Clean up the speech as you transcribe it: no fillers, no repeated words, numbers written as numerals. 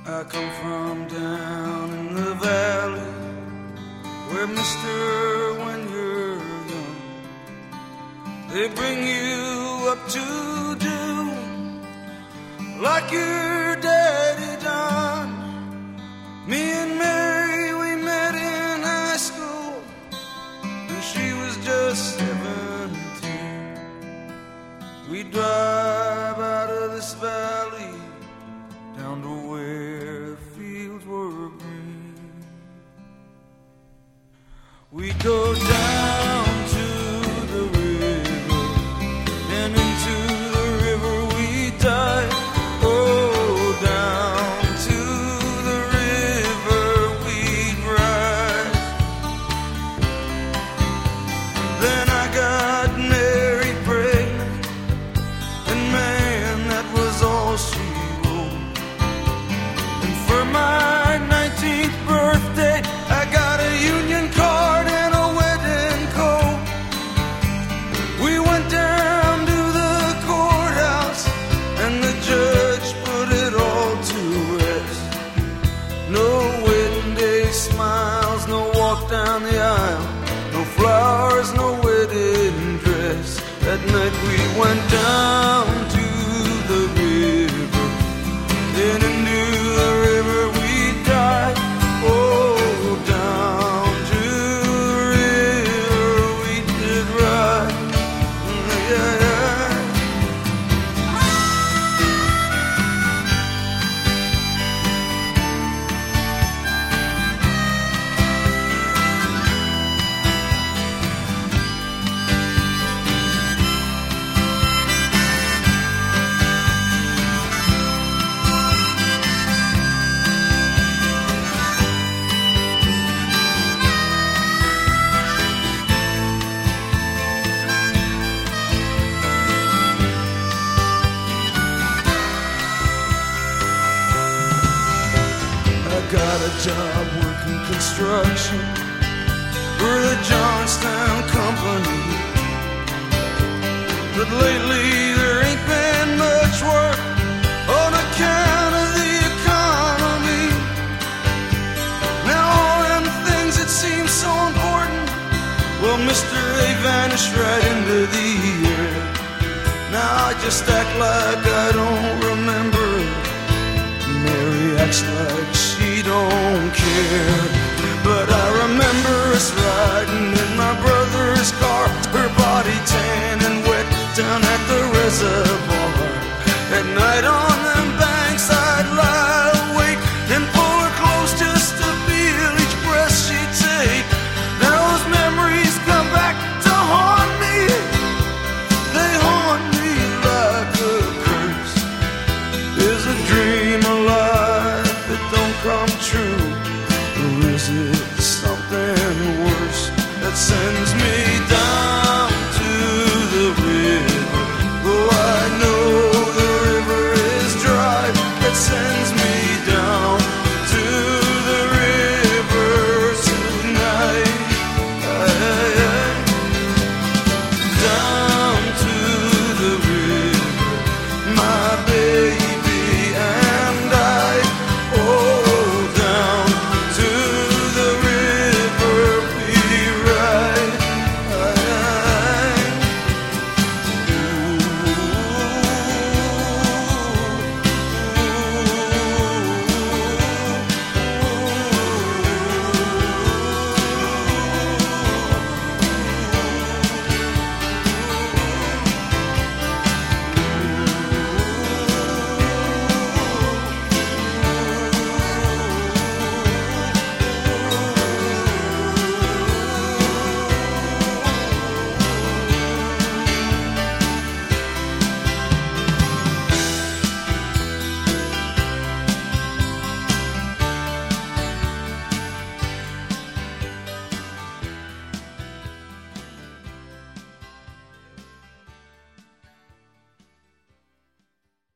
I come from down in the valley, where mister, when you're young, they bring you up to do like your daddy done. Me and Mary, we met in high school, and she was just 17. We drive out of this valley down to where the fields were green. We go down to the river, and into the river we dive. Oh, down to the river we ride. Then I got Mary pregnant, and man, that was all she wrote. And for my 19th birthday, I got a union card and a wedding coat. We went down to the courthouse, and the judge put it all to rest. No wedding day smiles, no walk down the aisle, no flowers, no wedding dress. That night we went down to the river, then into the river we dive. Oh, down to the river we did ride. Yeah, yeah. I got a job working construction for the Johnstown Company, but lately there ain't been much work on account of the economy. Now all them things that seem so important, well, mister, they vanished right into the air. Now I just act like I don't remember. Mary acts like she don't care. But I remember us riding in my brother's car, her body tan and wet down at the reservoir. At night on them banks I'd lie awake and pull her close just to feel each breath she'd take. Now those memories come back to haunt me. They haunt me like a curse. There's a dream alive that don't come true.